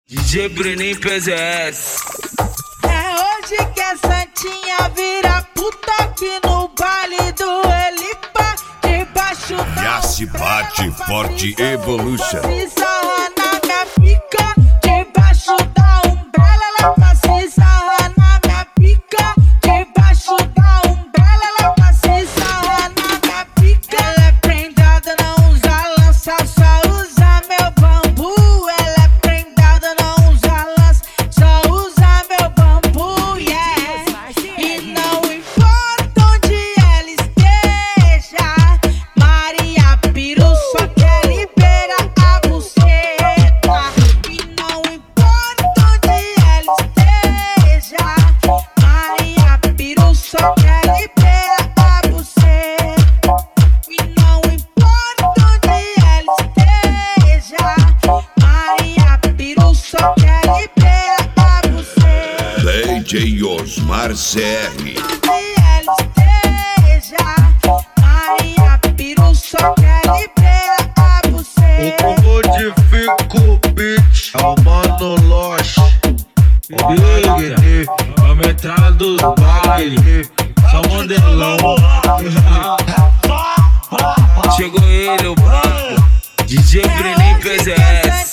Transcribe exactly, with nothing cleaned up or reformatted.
D J Bruninho P Z S. É hoje que a Santinha vira puta aqui no baile do Elipa. Debaixo da Já se bate forte Evolution. Se sarra na minha pica. Debaixo da umbrella ela passa e sarra na minha pica. Debaixo da umbrella ela passa e sarra na minha pica. Ela é prendada, não usa lança, só usa meu bambu. Ela é prendada, não usa lança, só usa meu bambu, yeah. E não importa onde ela esteja, Maria Piru só quer liberar a buceta. E não importa onde ela esteja, Maria Piru só quer liberar a buceta. E não importa onde ela esteja, Maria Piru só quer liberar a buceta. D J Osmar C R. Onde ela esteja, Maria Piru só quer liberar a O buceta. comodifico bitch é o Mano Loche. Big, a metralha dos bailes, só modelão. Chegou ele, o brabo. D J Bruninho P Z S.